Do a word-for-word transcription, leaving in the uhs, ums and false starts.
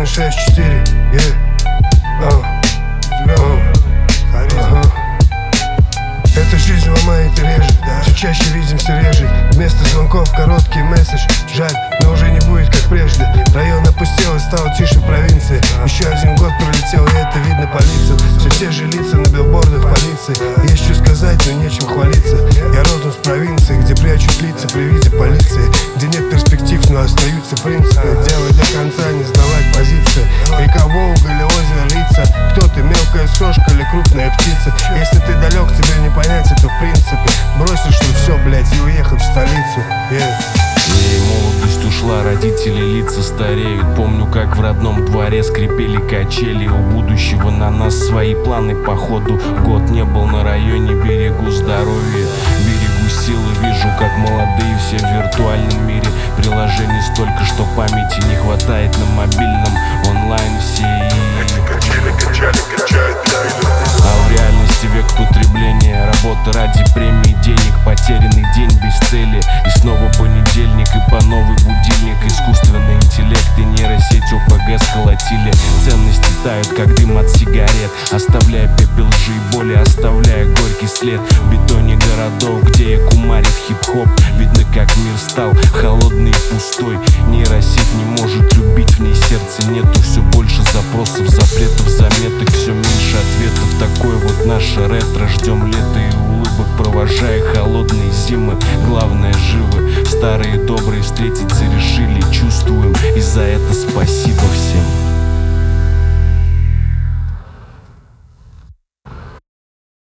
шесть четыре, yeah. uh. uh. uh. Эта жизнь ломает и режет, да? Все чаще видимся реже. Вместо звонков короткий месседж. Жаль, но уже не будет как прежде. Район опустел и стал тише в провинции. Еще один год пролетел, и это видно по лицам. Все те же лица на билбордах полиции. Есть что сказать, но нечем хвалиться. Я родом с провинции, где прячут лица при виде полиции. Где нет перспектив, но остаются принципы. Делай до конца, не сдавать позиции. Река Волга или озеро Лица. Кто ты, мелкая сошка или крупная птица? Если ты далек, тебе не понять это в принципе. Бросишь тут все, блять, и уехать в столицу, yeah. Ей молодость ушла, родители лица стареют. Помню, как в родном дворе скрипели качели. У будущего на нас свои планы, походу. Год не был на районе, берегу здоровья, берегу силы. Вижу, как молодые все в виртуальном мире. Приложений столько, что памяти не хватает на мобильном. Онлайн все и... А в реальности век потребления. Работа ради премии, денег, потерянный день без цели. И снова понедельник, и по новый будильник. Искусственный интеллект и нейросеть ОПГ сколотили. Ценности тают, как дым от сигарет, оставляя пепел лжи и боли, оставляя горький след в бетоне городов, где кумарит хип-хоп. Видно, как мир стал холодный и пустой. Нейросеть не может любить, в ней сердца нету. Все больше запросов, запретов, заметок, все меньше ответов. Такое вот наше ретро. Ждем лета и улыбок, провожая холодные зимы. Главное, живы, старые добрые встретиться решили. Чувствуем, и за это спасибо всем.